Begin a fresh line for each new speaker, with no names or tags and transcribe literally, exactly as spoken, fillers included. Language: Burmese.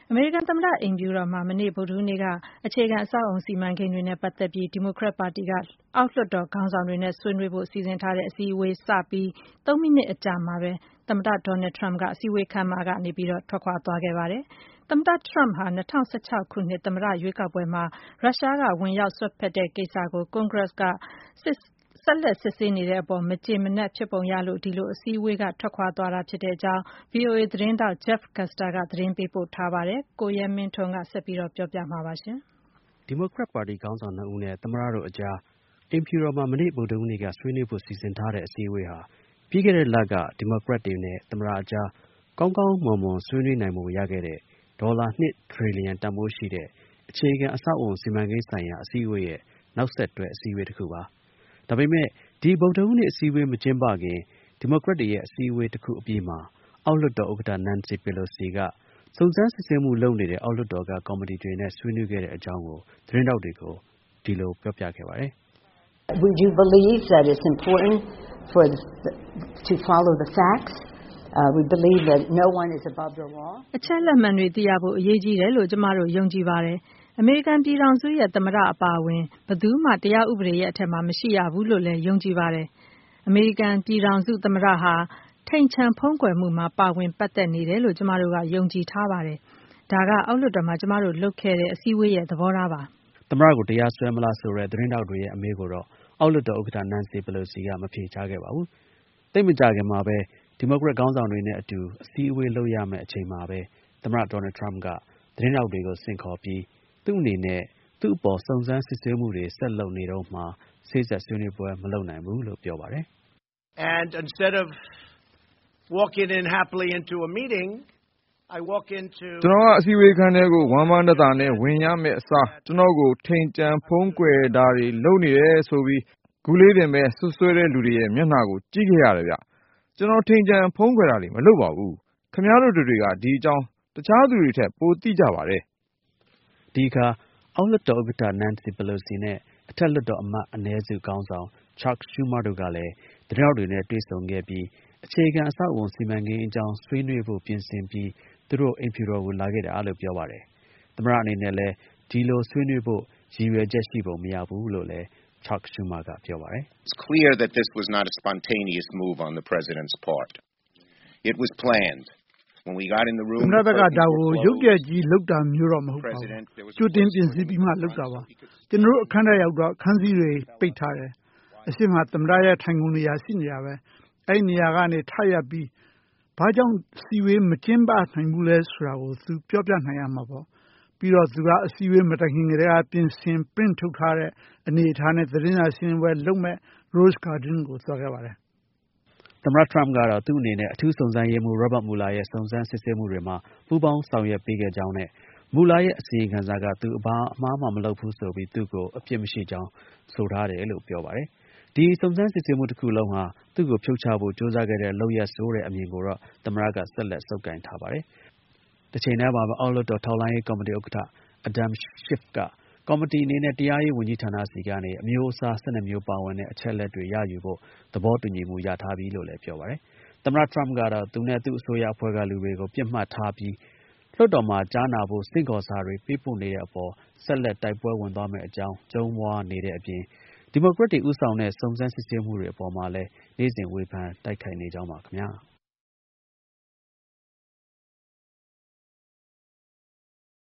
အမေရိကန်သမ္မတအိမ်ဖြူတော်မှာမနေ့ဗုဒ္ဓဟူးနေ့ကအခြေခံအဆောက်အအုံစီမံကိန်းတွေနဲ့ပတ်သက်ပြီးဒီမိုကရက်ပါတီကအောက်လွှတ်တော်ခေါင်းဆောင်တွေနဲ့ဆွေးနွေးဖို့စီစဉ်ထားတဲ့အစည်းအဝေးစပြီးသုံးမိနစ်အကြာမှာပဲသမ္မတဒေါ်နယ်ထရမ့်ကအစည်းအဝေးခန်းမကနေပြီးတော့ထွက်ခွာသွားခဲ့ပါတယ်။သမ္မတထရမ့်ဟာ၂၀၁၆ခုနှစ်သမ္မတရွေးကောက်ပွဲမှာရုရှားကဝင်ရောက်စွက်ဖက်တဲ့ကိစ္စကိုကွန်ဂရက်ကဆက်လက်စစ်ဆေးနေတဲ့အပေါ်မကျေမနပ်ဖြစ်ပုံရလို့ဒီလိုအစည်းအဝေးကထွက်ခွာသွားတာဖြစ်တဲ့အကြောင်း ဗွီအိုအေ သတင်းထောက် Jeff Custer ကသတင်းပေးပို့ထားပါတယ်။ကိုရဲမင်းထွန်းကဆက်ပြီးတော့ပြောပြမှာပါရှင်
။ဒီမိုကရက်ပါတီခေါင်းဆောင်နှစ်ဦးနဲ့သမ္မတတို့အကြားအိမ်ဖြူတော်မှာမနေ့ဗုဒ္ဓဟူးနေ့ကဆွေးနွေးဖို့စီစဉ်ထားတဲ့အစည်းအဝေးဟာပြီးခဲ့တဲ့လကဒီမိုကရက်တွေနဲ့သမ္မတအကြားကောင်းကောင်းမွန်မွန်ဆွေးနွေးနိုင်ဖို့ရခဲ့တဲ့ဒေါ်လာနှစ်ထရီလီယံတန်ဖိုးရှိတဲ့အခြေခံအဆောက်အအုံစီမံကိန်းဆိုင်ရာအစည်းအဝေးရဲ့နောက်ဆက်တွဲအစည်းအဝေးတစ်ခုပါ။ဒါပေမဲ့ဒီဗုဒ္ဓဟူးနေ့အစည်းအဝေးမကျင်းပခင်ဒီမိုကရက်တွေရဲ့အစည်းအဝေးတစ်ခုအပြီးမှာအောက်လွှတ်တော်ဥက္ကဋ္ဌ Nancy Pelosi ကစုံစမ်းစစ်ဆေးမှုလုပ်နေတဲ့အောက်လွှတ်တော်ကကော်မတီတွေနဲ့ဆွေးနွေးခဲ့တဲ့အကြောင်းကိုသတင်းထောက်တွေကိုဒီလိုပြောပြခဲ့ပါတယ်
။ We do believe that it's important for the, to follow the facts. Uh, we believe that no one is above the law.
အချက်လက်မှန်တွေသိရဖို့အရေးကြီးတယ်လို့ကျမတို့ယုံကြည်ပါတယ်။အမေရိကန်ပြည်ထောင်စုရဲ့သမ္မတအပါအဝင်ဘယ်သူမှတရားဥပဒေရဲ့အထက်မှာမရှိရဘူးလို့လည်းယုံကြည်ပါတယ်။အမေရိကန်ပြည်ထောင်စုသမ္မတဟာထိန်ချန်ဖုံးကွယ်မှုမှာပါဝင်ပတ်သက်နေတယ်လို့ကျမတို့ကယုံကြည်ထားပါတယ်။ဒါကအောက်လွှတ်တော်မှာကျမတို့လုပ်ခဲ့တဲ့အစည်းအဝေးရဲ့သဘောထားပါ
။သမ္မတကိုတရားစွဲမလားဆိုတဲ့သတင်းထောက်တွေရဲ့အမေးကိုတော့အောက်လွှတ်တော်ဥက္ကဋ္ဌ Nancy Pelosi ကမဖြေချခဲ့ပါဘူး။သိပ်မကြာခင်မှာပဲဒီမိုကရက်ခေါင်းဆောင်တွေနဲ့အတူအစည်းအဝေးလုပ်ရမယ့်အချိန်မှာပဲသမ္မတဒေါ်နယ်ထရမ့်ကသတင်းထောက်တွေကိုဆင့်ခေါ်ပြီးသူ့အနေနဲ့သူ့အပေါ်စုံစမ်းစစ်ဆေးမှုတွေဆက်လုပ်နေတော့မှဆေးဆက်ဆွေးနွေးပွဲမလုပ်နိုင်ဘူးလို့ပြောပါတယ်
။ And instead of walking in happily into a meeting I walk into
ကျွန်တော်ကအစည်းအဝေးခန်းထဲကိုဝမ်းမန်းတသာနဲ့ဝင်ရမယ့်အစားကျွန်တော်ကိုထိန်ကြံဖုံးကွယ်တာတွေလုပ်နေတယ်ဆိုပြီးဂူလေးတင်ပဲဆွဆွဲတဲ့လူတွေရဲ့မျက်နှာကိုကြည့်ခဲ့ရတယ်ဗျ။ကျွန်တော်ထိန်ကြံဖုံးကွယ်တာတွေမလုပ်ပါဘူး။ခင်ဗျားတို့တွေကဒီအကြောင်းတခြားသူတွေထက်ပိုသိကြပါတယ်
။ဒီအခါအောက်လွှတ်တော်ဥက္ကဋ္ဌ Nancy Pelosi နဲ့အထက်လွှတ်တော်အမတ်အနည်းစုခေါင်းဆောင် Chuck Schumer တို့ကလည်းသတင်းထောက်တွေနဲ့တွေ့ဆုံခဲ့ပြီးအခြေခံအဆောက်အအုံစီမံကိန်းအကြောင်းဆွေးနွေးဖို့ပြင်ဆင်ပြီးသူတို့အိမ်ဖြူတော်ကိုလာခဲ့တာလို့ပြောပါတယ်။သမ္မတအနေနဲ့လည်းဒီလိုဆွေးနွေးဖို့ရည်ရွယ်ချက်ရှိပုံမရဘူးလို့လည်း Chuck Schumer ကပြောပါတယ်
။ It's clear that this was not a spontaneous move on the president's part. It was planned. When we got in the room
သမ္မတကဒါကိုရုပ်ပြကြီးလောက်တာမျိုးတော့မဟုတ်ပါဘူး။ကြိုတင်ပြင်ဆင်ပြီးမှလောက်တာပါ။ကျွန်တော်တို့အခမ်းအနားရောက်တော့အခန်းစည်းတွေပိတ်ထားတယ်။အရှိမသမ္မတရဲ့ထိုင်ကုန်နေရာရှိနေတာပဲ။အဲ့နေရာကနေထရပ်ပြီးဘာကြောင့်စီဝေးမကျင်းပနိုင်ဘူးလဲဆိုတာကိုသူပြောပြနိုင်ရမှာပေါ့။ပြီးတော့သူကအစည်းအဝေးမတိုင်ခင်ကတည်းကပြင်ဆင် print ထုတ်ထားတဲ့အနေအထားနဲ့သတင်းစာရှင်းပွဲလုပ်မဲ့ Rose Garden ကိုသွားခဲ့ပါတယ်
။သမ္မတထရမ့်ကတော့သူ့အနေနဲ့အထူးစုံစမ်းရေးမှူး Robert Mueller ရဲ့စုံစမ်းစစ်ဆေးမှုတွေမှာပူးပေါင်းဆောင်ရွက်ပေးခဲ့ကြောင်းနဲ့ Mueller ရဲ့အစီရင်ခံစာကသူအဘာအမှားမှမလုပ်ဘူးဆိုပြီးသူ့ကိုအပြစ်မရှိကြောင်းဆိုထားတယ်လို့ပြောပါတယ်။ဒီစုံစမ်းစစ်ဆေးမှုတစ်ခုလုံးဟာသူ့ကိုဖြုတ်ချဖို့ကြိုးစားခဲ့တဲ့လုပ်ရပ်ဆိုတဲ့အမြင်ကိုတော့သမ္မတကဆက်လက်ဆုပ်ကိုင်ထားပါတယ်။တစ်ချိန်တည်းမှာပဲအောက်လွှတ်တော်ထောက်လှမ်းရေးကော်မတီဥက္ကဋ္ဌ Adam Schiff ကကော်မတီအနေနဲ့တရားရေးဝန်ကြီးဌာနဆီကနေအမျိုးအစား၁၂မျိုးပါဝင်တဲ့အချက်အလက်တွေရယူဖို့သဘောတူညီမှုရထားပြီလို့လည်းပြောပါတယ်။သမ္မတထရမ့်ကတော့သူနဲ့သူ့အစိုးရအဖွဲ့ကလူတွေကိုပြစ်မှတ်ထားပြီးလွှတ်တော်မှာကြားနာဖို့ဆင့်ခေါ်စာတွေပေးပို့နေတဲ့အပေါ်ဆက်လက်တိုက်ပွဲဝင်သွားမယ့်အကြောင်းကြုံးဝါးနေတဲ့အပြင်ဒီမိုကရက်တွေဦးဆောင်တဲ့စုံစမ်းစစ်ဆေးမှုတွေအပေါ်မှာလည်းနေ့စဉ်ဝေဖန်တိုက်ခိုက်နေကြောင်းပါခင်ဗျာ။